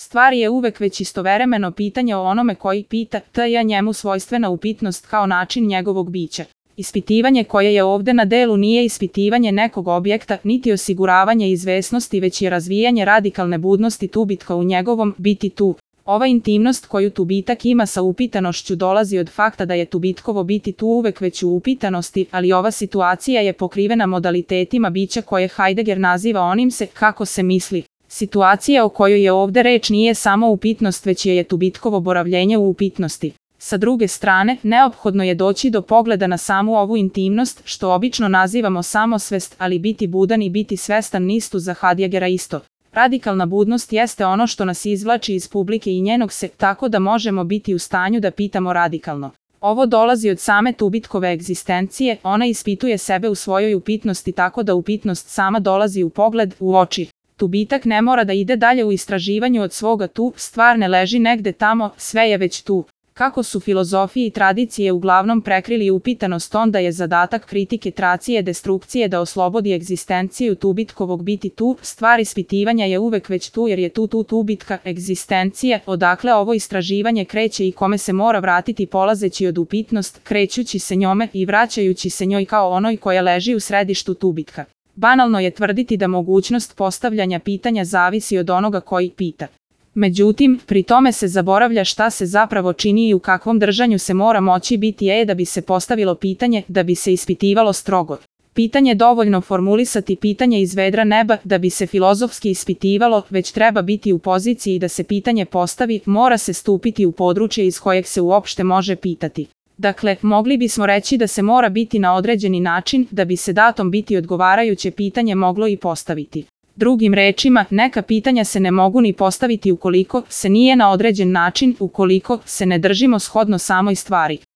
Stvar je uvek već istovremeno pitanje o onome koji pita, te je njemu svojstvena upitnost kao način njegovog bića. Ispitivanje koje je ovde na delu nije ispitivanje nekog objekta, niti osiguravanje izvesnosti, već je razvijanje radikalne budnosti tubitka u njegovom biti tu. Ova intimnost koju tubitak ima sa upitanošću dolazi od fakta da je tubitkovo biti tu uvek već u upitanosti, ali ova situacija je pokrivena modalitetima bića koje Heidegger naziva onim se, kako se misli. Situacija o kojoj je ovde reč nije samo upitnost, već je tubitkovo boravljenje u upitnosti. Sa druge strane, neophodno je doći do pogleda na samu ovu intimnost, što obično nazivamo samosvest, ali biti budan i biti svestan nisu za Heideggera isto. Radikalna budnost jeste ono što nas izvlači iz publike i njenog se, tako da možemo biti u stanju da pitamo radikalno. Ovo dolazi od same tubitkove egzistencije, ona ispituje sebe u svojoj upitnosti tako da upitnost sama dolazi u pogled, u oči. Tubitak ne mora da ide dalje u istraživanju od svoga tu, stvar ne leži negde tamo, sve je već tu. Kako su filozofije i tradicije uglavnom prekrili upitanost, onda je zadatak kritike tracije destrukcije da oslobodi egzistenciju tubitkovog biti tu, stvar ispitivanja je uvek već tu jer je tu tubitka, egzistencija, odakle ovo istraživanje kreće i kome se mora vratiti polazeći od upitnost, krećući se njome i vraćajući se njoj kao onoj koja leži u središtu tubitka. Banalno je tvrditi da mogućnost postavljanja pitanja zavisi od onoga koji pita. Međutim, pri tome se zaboravlja šta se zapravo čini i u kakvom držanju se mora moći biti da bi se postavilo pitanje, da bi se ispitivalo strogo. Pitanje dovoljno formulisati pitanje iz vedra neba da bi se filozofski ispitivalo, već treba biti u poziciji da se pitanje postavi, mora se stupiti u područje iz kojeg se uopšte može pitati. Dakle, mogli bismo reći da se mora biti na određeni način da bi se datom biti odgovarajuće pitanje moglo i postaviti. Drugim rečima, neka pitanja se ne mogu ni postaviti ukoliko se nije na određen način, ukoliko se ne držimo shodno samoj stvari.